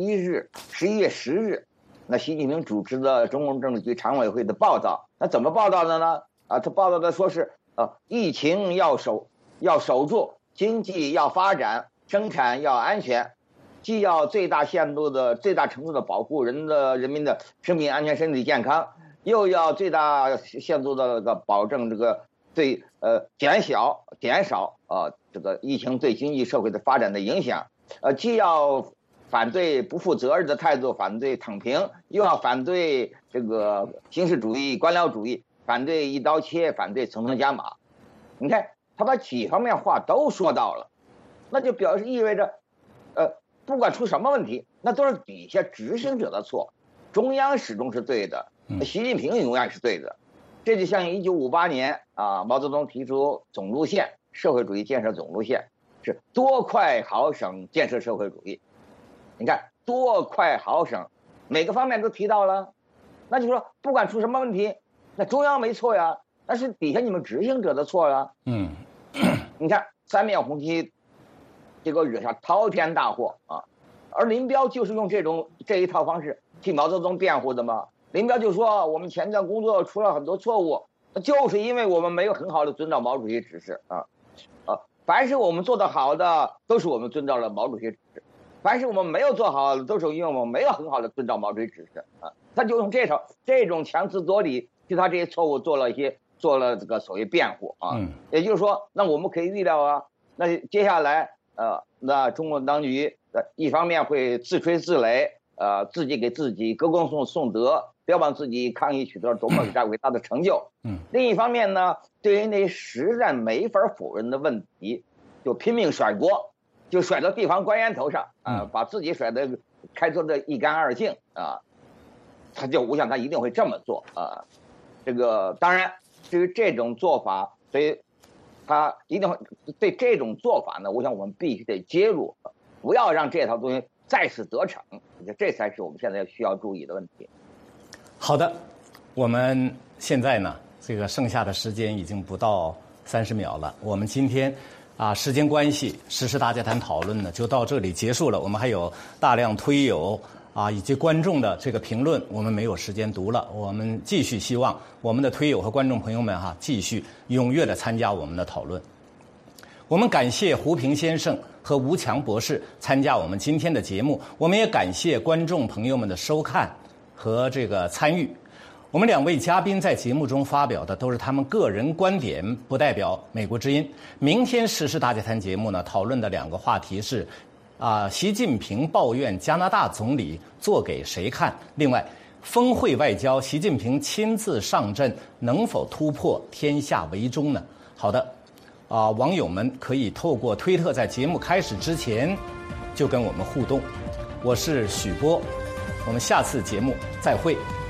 Speaker 2: 10日，那习近平主持的中共政治局常委会的报道，那怎么报道的呢？他报道的说是疫情要守住，经济要发展，生产要安全，既要最大程度的保护人民的生命安全、身体健康，又要最大限度的保证这个减少这个疫情对经济社会的发展的影响，既要反对不负责任的态度，反对躺平，又要反对这个形式主义、官僚主义，反对一刀切，反对层层加码。你看他把几方面话都说到了，那就意味着不管出什么问题，那都是底下执行者的错，中央始终是对的，习近平永远是对的。这就像1958年毛泽东提出总路线，社会主义建设总路线是多快好省建设社会主义。你看多快好省，每个方面都提到了，那就说不管出什么问题，那中央没错呀，那是底下你们执行者的错呀。你看三面红旗，结果惹下滔天大祸而林彪就是用这一套方式替毛泽东辩护的嘛。林彪就说我们前段工作出了很多错误，就是因为我们没有很好的遵照毛主席指示凡是我们做得好的，都是我们遵照了毛主席指示。凡是我们没有做好的，都是因为我们没有很好的遵照毛主席指示他就用这种强词夺理，替他这些错误做了这个所谓辩护也就是说，那我们可以预料那接下来那中共当局一方面会自吹自擂，自己给自己歌功颂德，标榜自己抗疫取得了多么伟大的成就。另一方面呢，对于那实在没法否认的问题，就拼命甩锅。就甩到地方官员头上把自己甩得开脱的一干二净我想他一定会这么做这个当然，至于这种做法，所以他一定会对这种做法呢，我想我们必须得介入，不要让这套东西再次得逞，这才是我们现在需要注意的问题。
Speaker 1: 好的，我们现在呢，这个剩下的时间已经不到30秒了，我们今天。时间关系，时事大家谈讨论呢就到这里结束了。我们还有大量推友以及观众的这个评论，我们没有时间读了。我们继续希望我们的推友和观众朋友们继续踊跃地参加我们的讨论。我们感谢胡平先生和吴强博士参加我们今天的节目，我们也感谢观众朋友们的收看和这个参与。我们2位嘉宾在节目中发表的都是他们个人观点，不代表美国之音。明天时事大家谈节目呢，讨论的2个话题是习近平抱怨加拿大总理做给谁看？另外，峰会外交，习近平亲自上阵，能否突破天下为中呢？好的，网友们可以透过推特在节目开始之前就跟我们互动。我是许波，我们下次节目再会。